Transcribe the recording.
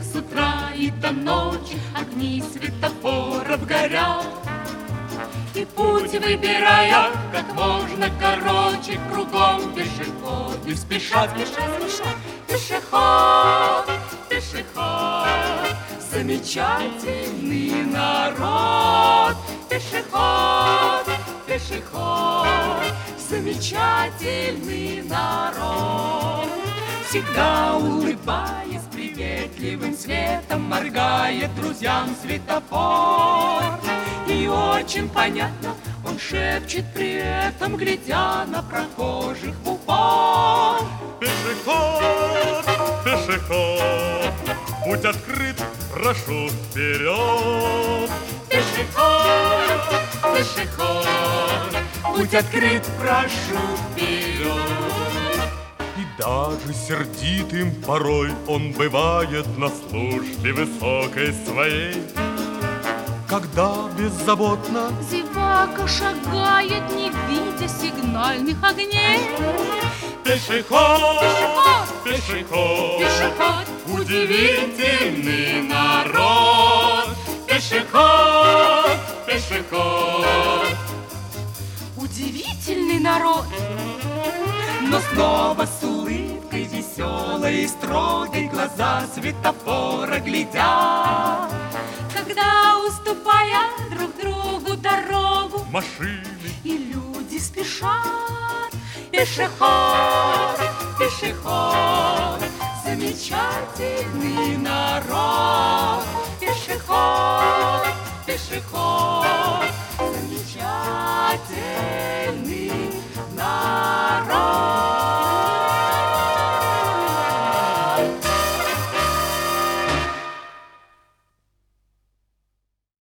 улицах с утра и до ночи огни светофоров горят. И путь выбирая как можно короче, кругом пешеходы спешат, спешат. Пешеход, пешеход, замечательный народ. Пешеход, пешеход, замечательный народ. Всегда улыбаясь приветливым светом, моргает друзьям светофор. И очень понятно он шепчет при этом, глядя на прохожих в упор. Пешеход, пешеход, путь открыт, прошу вперед. Пешеход, пешеход, путь открыт, прошу вперед. И даже сердитым порой он бывает на службе высокой своей, когда беззаботно зевака шагает, не видя сигнальных огней. Пешеход, Пешеход, пешеход, пешеход, удивительный народ. Пешеход, пешеход, удивительный народ. Но снова с улыбкой веселой и строгой глаза светофора глядят, когда, уступая друг другу дорогу, машины и люди спешат. Пешеход, пешеход, замечательный народ.